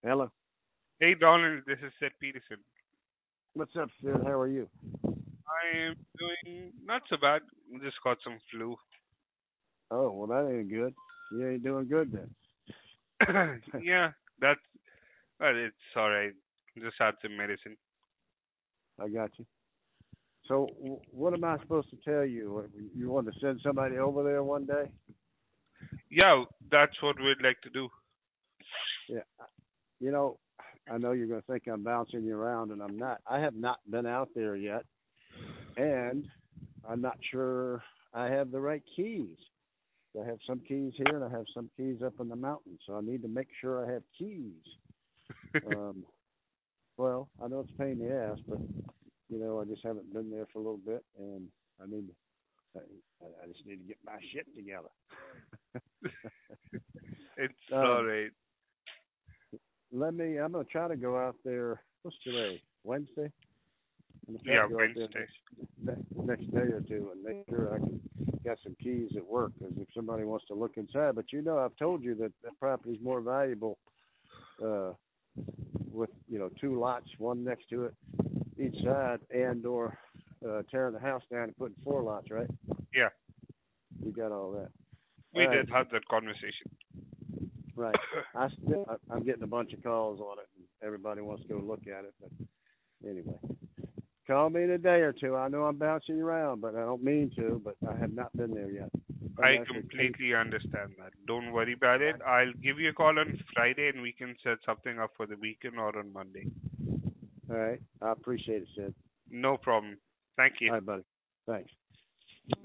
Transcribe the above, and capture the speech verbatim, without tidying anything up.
Hello. Hey Donald, this is Seth Peterson. What's up, Sid? How are you? I am doing not so bad. Just got some flu. Oh, well, that ain't good. You ain't doing good then. Yeah, that's well, it's all right. Just had some medicine. I got you. So, w- what am I supposed to tell you? What, You want to send somebody over there one day? Yeah, that's what we'd like to do. Yeah. You know, I know you're going to think I'm bouncing you around, and I'm not. I have not been out there yet, and I'm not sure I have the right keys. I have some keys here, and I have some keys up in the mountains, so I need to make sure I have keys. Um, well, I know it's a pain in the ass, but you know, I just haven't been there for a little bit, and I need, I, I just need to get my shit together. It's all um, right. Let me. I'm gonna try to go out there. What's today? Wednesday. I'm gonna try to Yeah, go out there Wednesday. next next day or two and make sure I can get some keys at work. Because if somebody wants to look inside, but you know, I've told you that that property's more valuable uh, with you know two lots, one next to it, each side, and or uh, tearing the house down and putting four lots. Right? Yeah, You got all that. we All right. did have that conversation. Right. I still, I, I'm getting a bunch of calls on it, and everybody wants to go look at it. But anyway, call me in a day or two. I know I'm bouncing you around, but I don't mean to. But I have not been there yet. I'm I actually paid. completely understand that. Don't worry about it. I'll give you a call on Friday and we can set something up for the weekend or on Monday. All right. I appreciate it, Sid. No problem. Thank you. All right, buddy. Thanks.